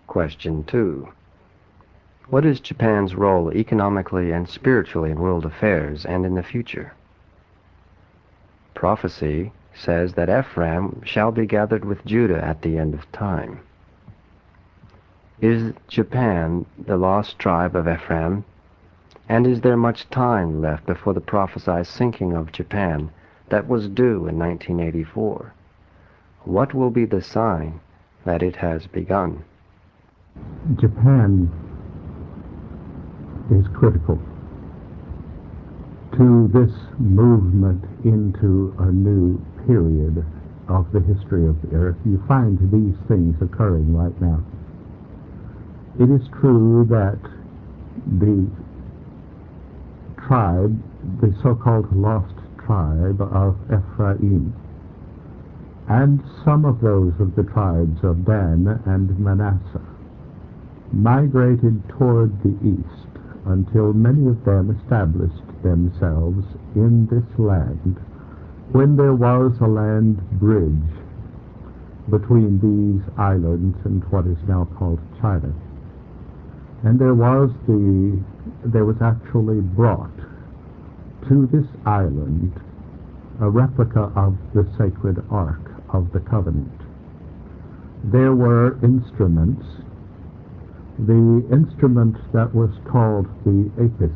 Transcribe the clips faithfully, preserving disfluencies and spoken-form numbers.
Question two. What is Japan's role economically and spiritually in world affairs and in the future? Prophecy says that Ephraim shall be gathered with Judah at the end of time. Is Japan the lost tribe of Ephraim? And is there much time left before the prophesied sinking of Japan that was due in nineteen eighty-four? What will be the sign that it has begun? Japan is critical to this movement into a new period of the history of the earth. You find these things occurring right now. It is true that the tribe, the so-called lost tribe of Ephraim, and some of those of the tribes of Dan and Manasseh migrated toward the east until many of them established themselves in this land when there was a land bridge between these islands and what is now called China. And there was the there was actually brought to this island a replica of the sacred Ark of the Covenant. There were instruments. The instrument that was called the Apis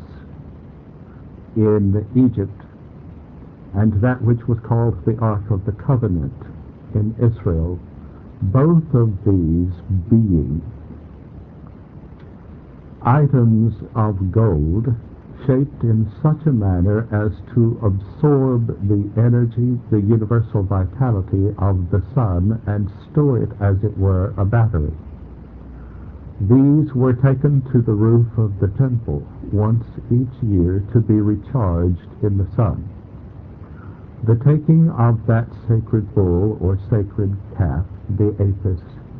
in Egypt, and that which was called the Ark of the Covenant in Israel, both of these being items of gold shaped in such a manner as to absorb the energy, the universal vitality of the sun and store it, as it were, a battery. These were taken to the roof of the temple once each year to be recharged in the sun. The taking of that sacred bull or sacred calf, the Apis,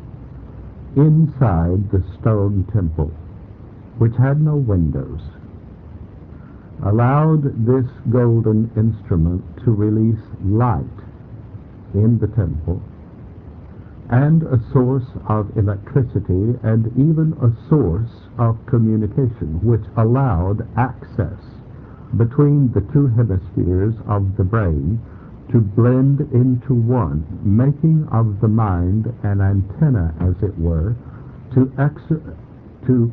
inside the stone temple, which had no windows, allowed this golden instrument to release light in the temple and a source of electricity and even a source of communication, which allowed access between the two hemispheres of the brain to blend into one, making of the mind an antenna, as it were, to ex- to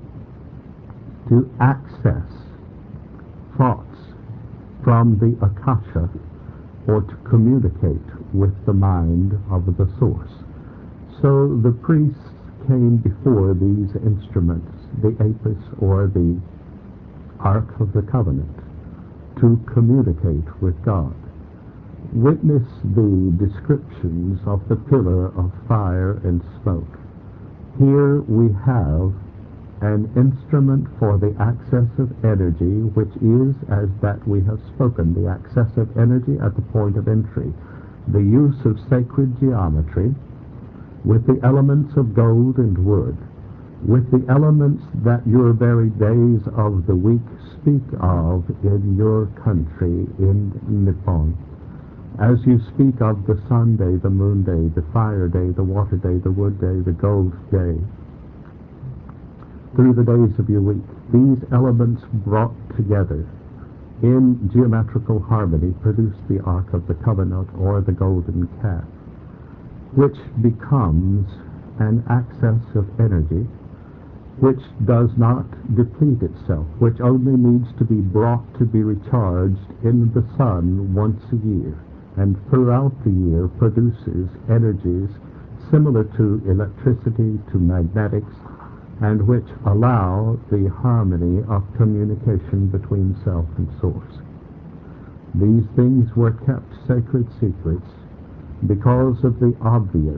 to access thoughts from the akasha, or to communicate with the mind of the source. So the priests came before these instruments, the Apis or the Ark of the Covenant, to communicate with God. Witness the descriptions of the pillar of fire and smoke. Here we have an instrument for the access of energy, which is, as that we have spoken, the access of energy at the point of entry, the use of sacred geometry with the elements of gold and wood, with the elements that your very days of the week speak of in your country, in Nippon. As you speak of the sun day, the moon day, the fire day, the water day, the wood day, the gold day, through the days of your week, these elements brought together in geometrical harmony produce the Ark of the Covenant or the golden calf, which becomes an access of energy which does not deplete itself, which only needs to be brought to be recharged in the sun once a year, and throughout the year produces energies similar to electricity, to magnetics, and which allow the harmony of communication between self and source. These things were kept sacred secrets because of the obvious,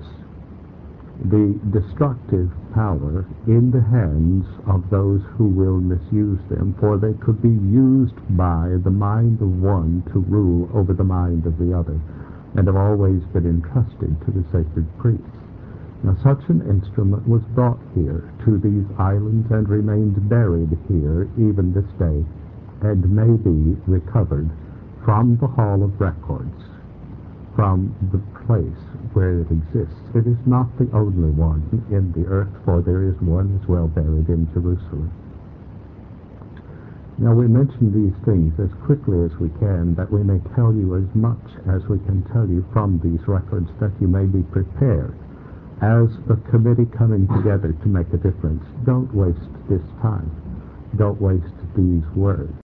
the destructive power in the hands of those who will misuse them, for they could be used by the mind of one to rule over the mind of the other, and have always been entrusted to the sacred priests. Now, such an instrument was brought here to these islands and remained buried here even this day, and may be recovered from the Hall of Records, from the place where it exists. It is not the only one in the earth, for there is one as well buried in Jerusalem. Now we mention these things as quickly as we can, that we may tell you as much as we can tell you from these records, that you may be prepared as a committee coming together to make a difference. Don't waste this time. Don't waste these words.